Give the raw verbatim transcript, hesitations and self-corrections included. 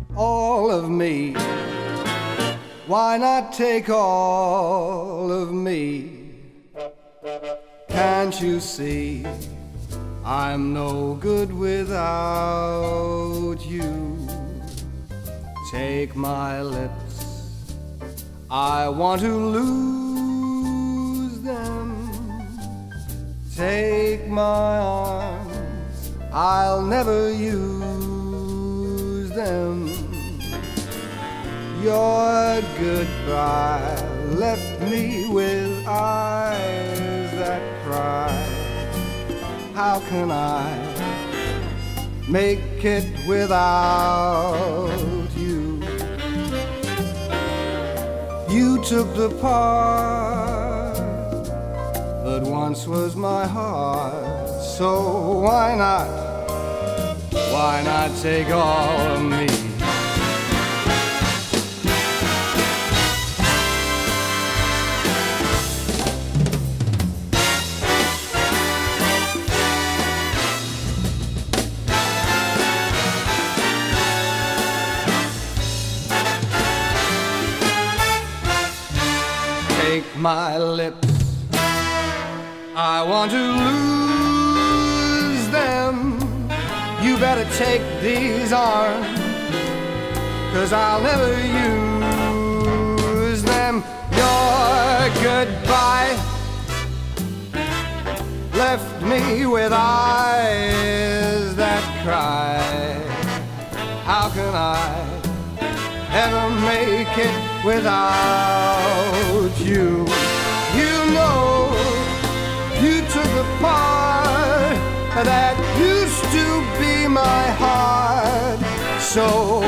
all of me. Why not take all of me? Can't you see I'm no good without you? Take my lips, I want to lose them. Take my arms, I'll never use them. Your goodbye left me with eyes that cry. How can I make it without you? You took the part that once was my heart. So why not, why not take all of me? Take my lips, I want to lose them. You better take these arms, 'cause I'll never use them. Your goodbye left me with eyes that cry. How can I ever make it without you? You know, you took the part that used to be my heart. So